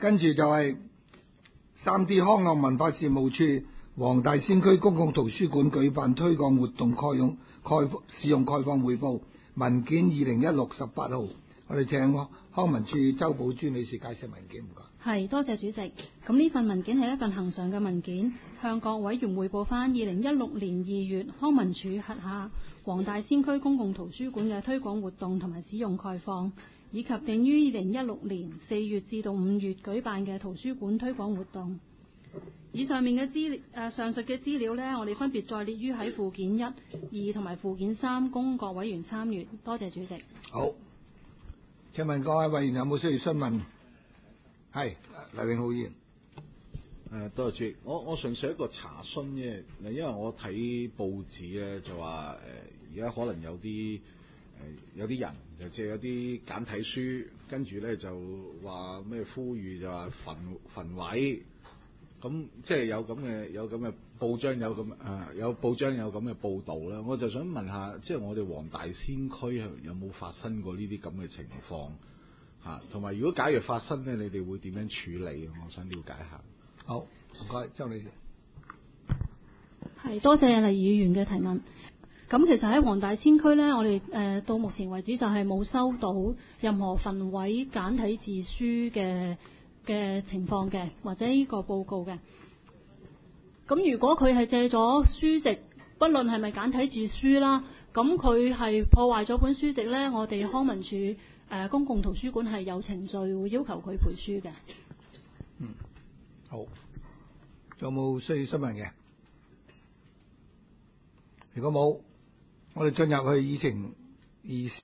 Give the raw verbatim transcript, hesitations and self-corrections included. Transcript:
跟住就係三 D 康樂文化事務處黃大仙區公共圖書館舉辦推廣活動概用概使用概況匯報文件二零一六十八號，我哋請康文署周寶珠女士介紹文件，唔該。 係，多謝主席。咁呢份文件係一份恆常嘅文件，向各委員匯報翻二零一六年二月康文署轄下黃大仙區公共圖書館嘅推廣活動同埋使用概況，以及定於二零一六年四月至到五月舉辦嘅圖書館推廣活動。以上面嘅資誒上述嘅資料呢，我哋分別載列於喺附件一、二同埋附件三，供各委員參閱。多謝主席。 好，請問各位委員有冇需要詢問？係黎永浩議員。 誒，多謝主席。我我純粹一個查詢啫。嗱，因為我睇報紙咧就話誒，而家可能有啲誒有啲人就借有啲簡體書，跟住咧就話咩呼籲就話焚焚毀。咁即係有咁嘅有咁嘅報章有咁啊有報章有咁嘅報導啦，我就想問下，即係我哋黃大仙區有冇發生過呢啲咁嘅情況嚇？同埋如果假如發生咧，你哋會點樣處理？我想了解下。 好，唔該，周女士。 係，多謝黎議員嘅提問。咁其實喺黃大仙區呢，我哋誒、呃、到目前為止就係冇收到任何焚毀簡體字書嘅嘅情況嘅，或者呢個報告嘅。咁如果佢係借咗書籍，不論係咪簡體字書啦，咁佢係破壞咗本書籍呢，我哋康文署誒、呃、公共圖書館係有程序會要求佢賠書嘅。 嗯，好。仲有冇需要詢問嘅？如果冇，我哋進入去議程議